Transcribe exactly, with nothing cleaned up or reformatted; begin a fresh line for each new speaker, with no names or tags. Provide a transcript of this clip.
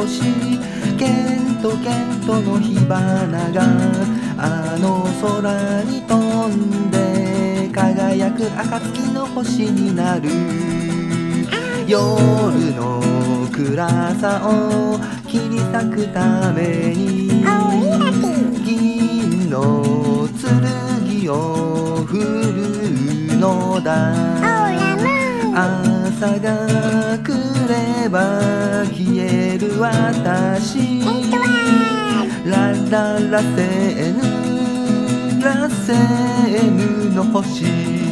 星、ケントケントの火花があの空に飛んで輝く暁の星になる。夜の暗さを切り裂くために銀の剣を振るのだ。朝が来れば消える私、ラララセーヌラセーヌの星。